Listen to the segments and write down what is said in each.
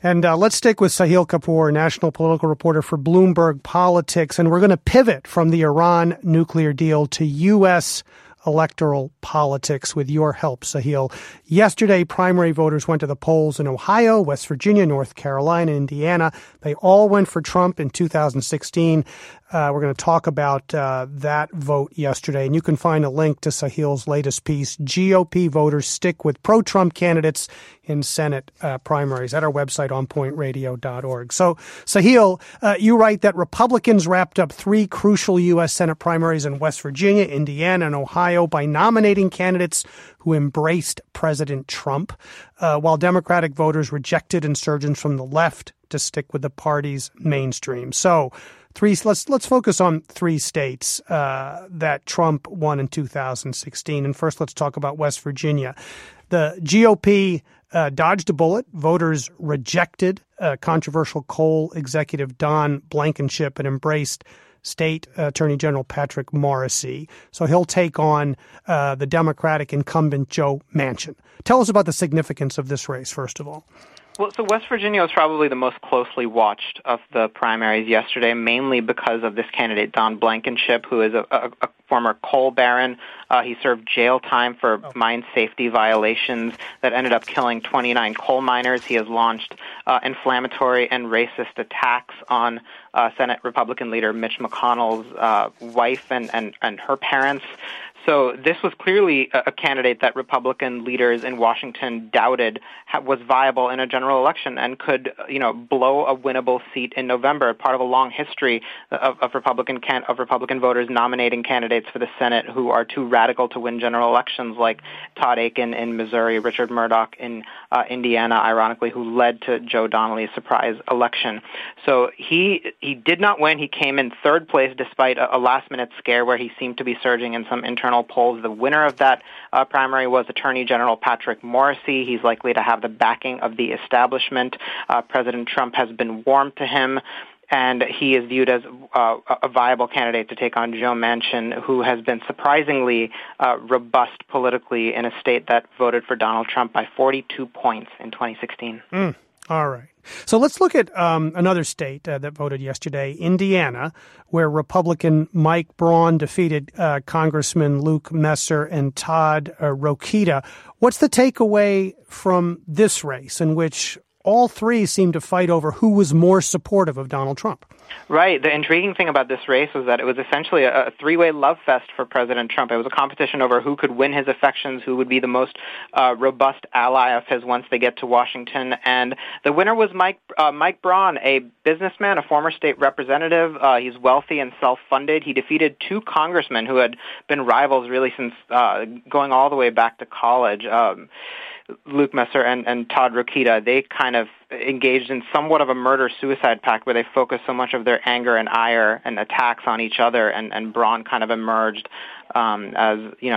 And let's stick with Sahil Kapoor, national political reporter for Bloomberg Politics. And we're going to pivot from the Iran nuclear deal to U.S. electoral politics with your help, Sahil. Yesterday, primary voters went to the polls in Ohio, West Virginia, North Carolina, Indiana. They all went for Trump in 2016. We're going to talk about that vote yesterday. And you can find a link to Sahil's latest piece, GOP Voters Stick with Pro-Trump Candidates in Senate Primaries, at our website, onpointradio.org. So, Sahil, you write that Republicans wrapped up 3 crucial U.S. Senate primaries in West Virginia, Indiana, and Ohio by nominating candidates who embraced President Trump, while Democratic voters rejected insurgents from the left to stick with the party's mainstream. So, let's focus on 3 states that Trump won in 2016. And first, let's talk about West Virginia. The GOP dodged a bullet. Voters rejected controversial coal executive Don Blankenship and embraced State Attorney General Patrick Morrisey. So he'll take on the Democratic incumbent Joe Manchin. Tell us about the significance of this race, first of all. Well, so West Virginia was probably the most closely watched of the primaries yesterday, mainly because of this candidate, Don Blankenship, who is a former coal baron. He served jail time for mine safety violations that ended up killing 29 coal miners. He has launched inflammatory and racist attacks on Senate Republican leader Mitch McConnell's wife and her parents. So this was clearly a candidate that Republican leaders in Washington doubted was viable in a general election and could, blow a winnable seat in November. Part of a long history of Republican voters nominating candidates for the Senate who are too radical to win general elections, like Todd Akin in Missouri, Richard Murdoch in Indiana, ironically, who led to Joe Donnelly's surprise election. So he did not win. He came in 3rd place despite a last-minute scare where he seemed to be surging in some internal polls. The winner of that primary was Attorney General Patrick Morrisey. He's likely to have the backing of the establishment. President Trump has been warm to him, and he is viewed as a viable candidate to take on Joe Manchin, who has been surprisingly robust politically in a state that voted for Donald Trump by 42 points in 2016. All right. So let's look at another state that voted yesterday, Indiana, where Republican Mike Braun defeated Congressman Luke Messer and Todd Rokita. What's the takeaway from this race in which all 3 seemed to fight over who was more supportive of Donald Trump? Right. The intriguing thing about this race was that it was essentially a 3-way love fest for President Trump. It was a competition over who could win his affections, who would be the most robust ally of his once they get to Washington. And the winner was Mike Braun, a businessman, a former state representative. He's wealthy and self-funded. He defeated 2 congressmen who had been rivals really since going all the way back to college. Luke Messer and Todd Rokita, they kind of engaged in somewhat of a murder-suicide pact where they focused so much of their anger and ire and attacks on each other, and Braun kind of emerged as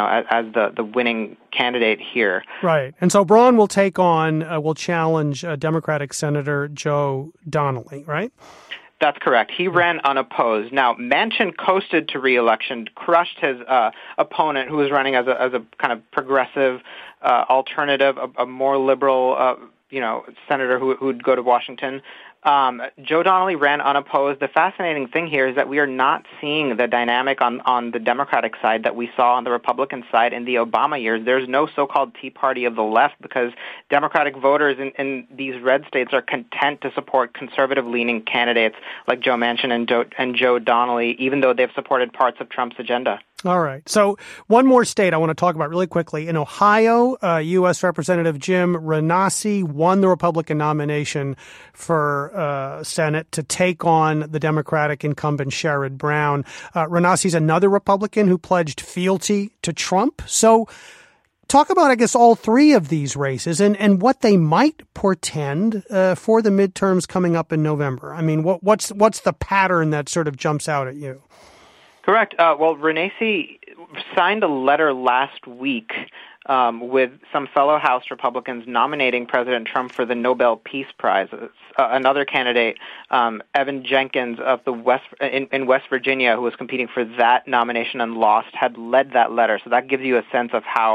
the winning candidate here. Right. And so Braun will challenge Democratic Senator Joe Donnelly, right? That's correct. He ran unopposed. Now, Manchin coasted to re-election, crushed his opponent, who was running as a kind of progressive alternative, a more liberal, senator who would go to Washington. Joe Donnelly ran unopposed. The fascinating thing here is that we are not seeing the dynamic on the Democratic side that we saw on the Republican side in the Obama years. There's no so-called Tea Party of the left because Democratic voters in these red states are content to support conservative-leaning candidates like Joe Manchin and Joe Donnelly, even though they've supported parts of Trump's agenda. All right. So one more state I want to talk about really quickly. In Ohio, U.S. Representative Jim Renacci won the Republican nomination for Senate to take on the Democratic incumbent Sherrod Brown. Renacci's another Republican who pledged fealty to Trump. So talk about, I guess, all 3 of these races and what they might portend for the midterms coming up in November. I mean, what's the pattern that sort of jumps out at you? Correct. Well, Renacci signed a letter last week with some fellow House Republicans nominating President Trump for the Nobel Peace Prize. Another candidate, Evan Jenkins of in West Virginia, who was competing for that nomination and lost, had led that letter. So that gives you a sense of how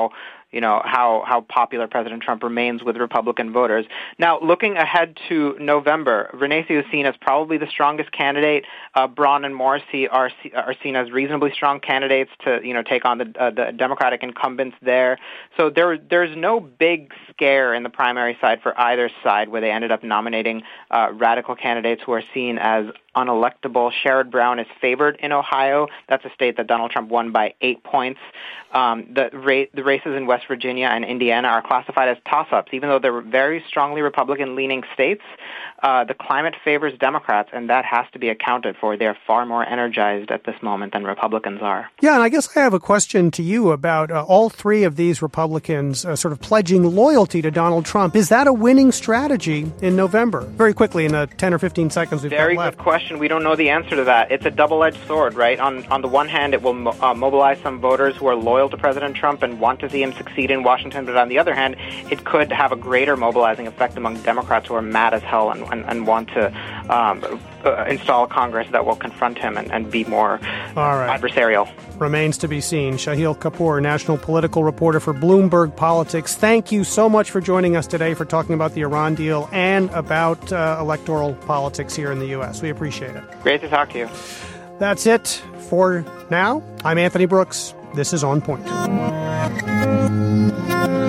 how popular President Trump remains with Republican voters. Now, looking ahead to November, Renacci is seen as probably the strongest candidate. Braun and Morrissey are seen as reasonably strong candidates to take on the Democratic incumbents there. So there's no big scare in the primary side for either side, where they ended up nominating radical candidates who are seen as unelectable. Sherrod Brown is favored in Ohio. That's a state that Donald Trump won by 8 points. The races in West Virginia and Indiana are classified as toss-ups. Even though they're very strongly Republican-leaning states, the climate favors Democrats, and that has to be accounted for. They're far more energized at this moment than Republicans are. Yeah, and I guess I have a question to you about all three of these Republicans sort of pledging loyalty to Donald Trump. Is that a winning strategy in November? Very quickly, in the 10 or 15 seconds we've got left. Very good question. We don't know the answer to that. It's a double-edged sword, right? On the one hand, it will mobilize some voters who are loyal to President Trump and want to see him succeed in Washington, but on the other hand, it could have a greater mobilizing effect among Democrats who are mad as hell and want to install Congress that will confront him and be more adversarial. Remains to be seen. Shahil Kapoor, national political reporter for Bloomberg Politics. Thank you so much for joining us today for talking about the Iran deal and about electoral politics here in the U.S. We appreciate it. Great to talk to you. That's it for now. I'm Anthony Brooks. This is On Point.